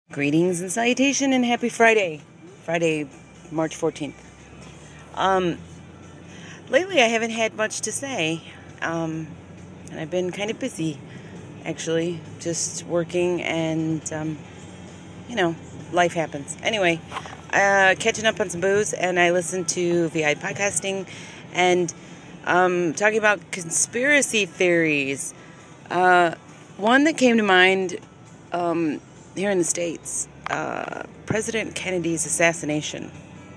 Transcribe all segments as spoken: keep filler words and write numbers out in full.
Greetings and salutation and happy Friday. Friday, March fourteenth. Um, lately I haven't had much to say. Um, and I've been kind of busy, actually. Just working and, um, you know, life happens. Anyway, uh, catching up on some booze, and I listened to V I Podcasting and um, talking about conspiracy theories. Uh, one that came to mind, um, here in the States, uh, President Kennedy's assassination.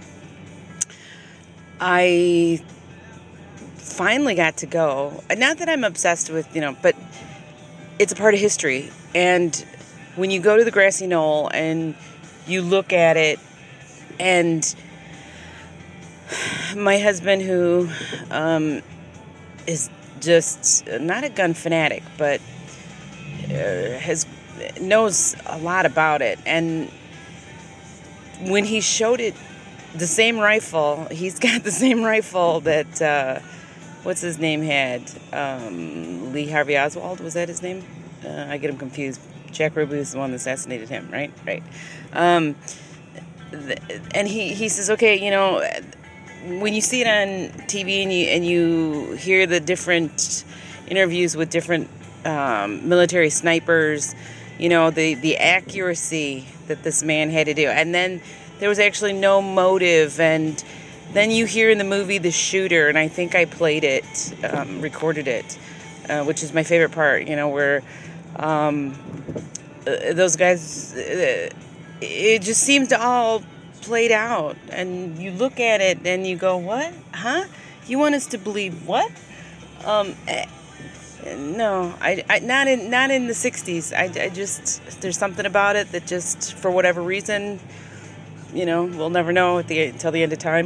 I finally got to go. Not that I'm obsessed with, you know, but it's a part of history. And when you go to the grassy knoll and you look at it, and my husband, who um, is just not a gun fanatic, but uh, has knows a lot about it, and when he showed it, the same rifle, he's got the same rifle that uh, what's his name had, um, Lee Harvey Oswald, was that his name? Uh, I get him confused. Jack Ruby is the one that assassinated him, right? Right. Um, th- and he, he says, okay, you know, when you see it on T V and you and you hear the different interviews with different um, military snipers, you know, the, the accuracy that this man had to do. And then there was actually no motive. And then you hear in the movie the shooter, and I think I played it, um, recorded it, uh, which is my favorite part, you know, where um, uh, those guys, uh, it just seems to all played out. And you look at it and you go, what? Huh? You want us to believe what? Um... No, I, I not in not in the sixties. I, I just there's something about it that just, for whatever reason, you know, we'll never know at the until the end of time.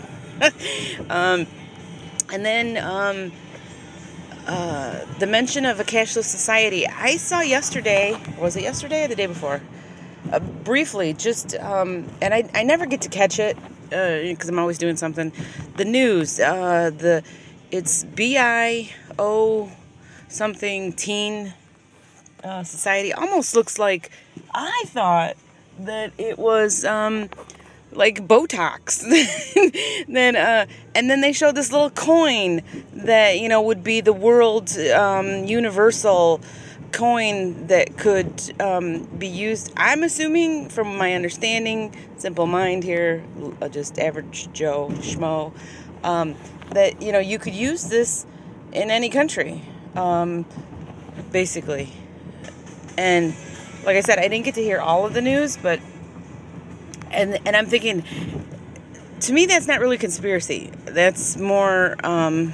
um, and then um, uh, the mention of a cashless society. I saw yesterday. Was it yesterday or the day before? Uh, briefly, just um, and I I never get to catch it because uh, I'm always doing something. The news. Uh, the it's B I O something teen uh, society. Almost looks like, I thought that it was um, like Botox. then uh, and then they showed this little coin that, you know, would be the world um, universal coin that could um, be used. I'm assuming, from my understanding, simple mind here, just average Joe schmo, um, that, you know, you could use this in any country. Um, basically. And like I said, I didn't get to hear all of the news, but and and I'm thinking, to me, that's not really conspiracy. That's more um,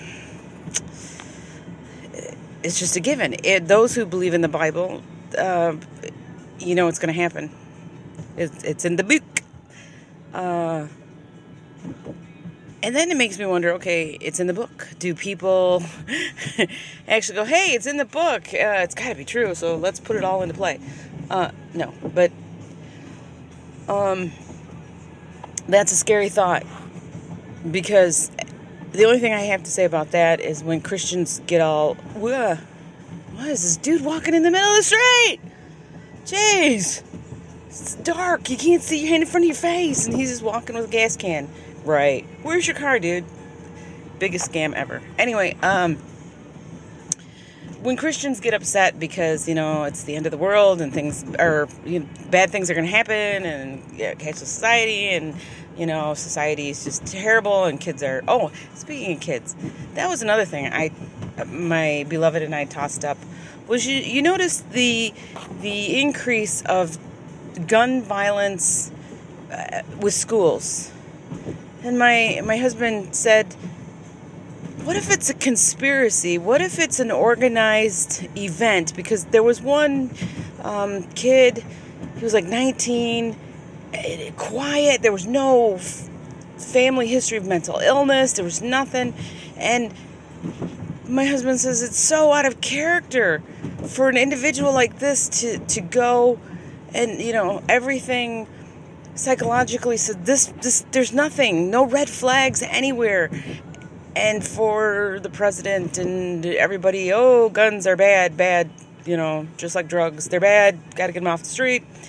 it's just a given. It, those who believe in the Bible, uh, you know it's going to happen. It's, it's in the book. Uh, And then it makes me wonder, okay, it's in the book. Do people actually go, hey, it's in the book. Uh, it's got to be true, so let's put it all into play. Uh, no, but um, that's a scary thought. Because the only thing I have to say about that is when Christians get all, what is this dude walking in the middle of the street? Jeez, it's dark. You can't see your hand in front of your face. And he's just walking with a gas can. Right. Where's your car, dude? Biggest scam ever. Anyway, um, when Christians get upset because, you know, it's the end of the world and things are, you know, bad things are going to happen, and yeah, cashless society, and, you know, society is just terrible, and kids are, oh, speaking of kids, that was another thing I, my beloved and I tossed up, was you, you notice the, the increase of gun violence uh, with schools. And my my husband said, what if it's a conspiracy? What if it's an organized event? Because there was one um, kid, he was like nineteen, quiet. There was no f- family history of mental illness. There was nothing. And my husband says it's so out of character for an individual like this to, to go and, you know, everything psychologically said this, this, there's nothing, no red flags anywhere. And for the president and everybody, oh, guns are bad, bad, you know, just like drugs. They're bad, got to get them off the street.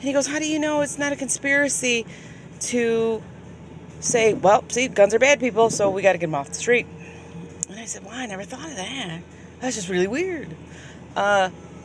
And he goes, how do you know it's not a conspiracy to say, well, see, guns are bad, people, so we got to get them off the street? And I said, well, I never thought of that. That's just really weird. Uh,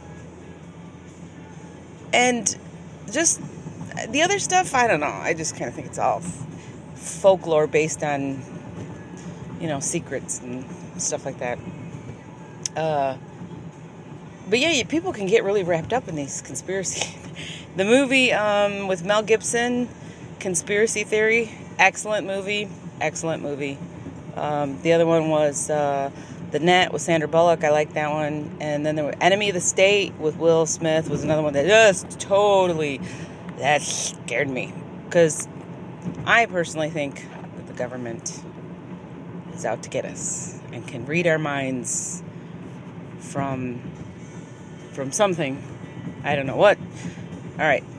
and just the other stuff, I don't know. I just kind of think it's all f- folklore based on, you know, secrets and stuff like that. Uh, but yeah, people can get really wrapped up in these conspiracy. The movie um, with Mel Gibson, Conspiracy Theory, excellent movie, excellent movie. Um, the other one was uh, The Net with Sandra Bullock. I like that one. And then there was Enemy of the State with Will Smith was another one that just totally, that scared me. Because I personally think that the government is out to get us and can read our minds from from something. I don't know what. All right.